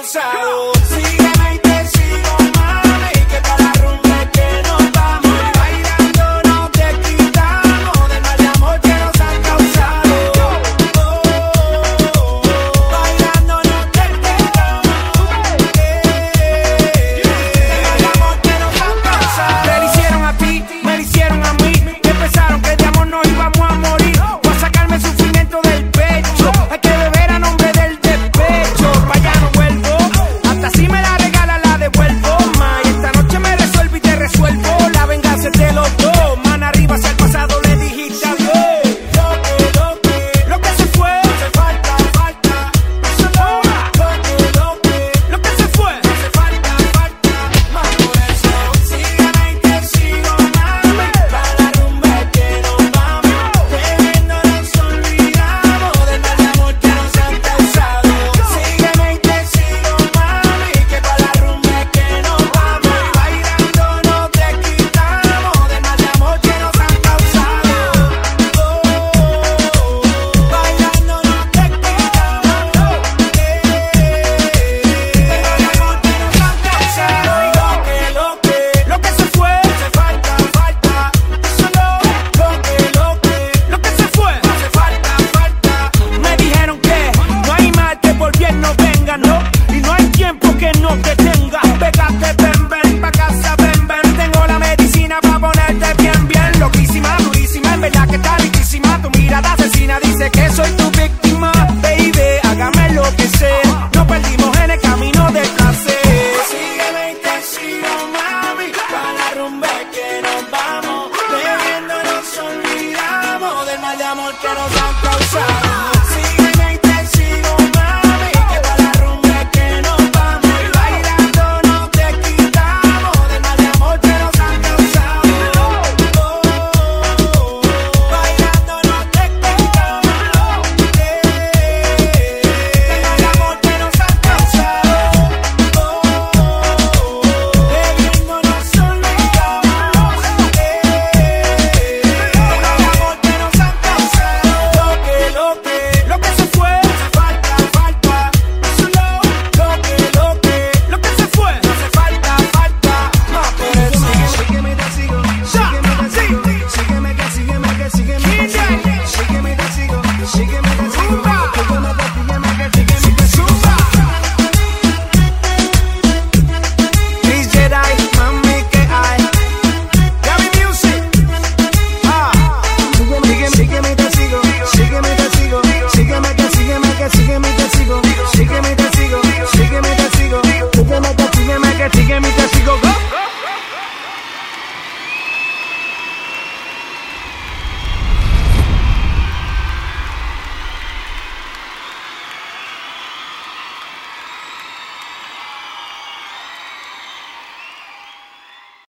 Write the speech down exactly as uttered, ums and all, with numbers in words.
causado. Sígueme y te sigo, mami, que para la rumba es que nos vamos. Bailando no te quitamos del mal de amor que nos han causado. Oh, oh, oh, oh. Bailando no te quitamos eh, del mal de amor que nos han causado. Te lo hicieron a ti, me lo hicieron a mí, que pensaron que de amor nos íbamos a morir. Voy a sacarme el sufrimiento del pecho, hay que beber a nombre del despecho. Pa' allá no vuelvo, hasta si me la regala la devuelvo. Ma, y esta noche me resuelvo y te resuelvo. La venganza es de los dos, man arriba hacia el pasado le dijiste adiós. Lo que, lo que, lo que se fue, hace falta, falta. Eso no, lo que, lo que, lo que se fue, hace falta, falta. Más por eso, sígueme y te sigo, mami. Para la rumba es que nos vamos. Bebiendo nos olvidamos del mal de amor que nos han causado. Sígueme y te sigo, mami, que para la rumba es que nos vamos. Bailando no te quitamos del mal de amor que nos han causado. Oh, oh, oh. Bailando no te quitamos eh, del mal de amor que nos han causado. Y lo que, lo que, lo que se fue, hace falta, falta. Eso no, lo que, lo que, lo que se fue, hace falta, falta. Me dijeron que no hay mal que por bien no venga, no. Y no hay tiempo que no te tenga. Pégate, ven, ven, pa' casa, ven, ven. Tengo la medicina pa' ponerte bien, bien. Loquísima, durísima, en verdad que está riquísima. Tu mirada asesina dice que soy tu víctima. Baby, hágame lo que sea. Nos perdimos en el camino del placer. Sígueme y te sigo, mami. Pa' la rumba es que nos vamos. Bebiendo nos olvidamos del mal de amor que nos han causado.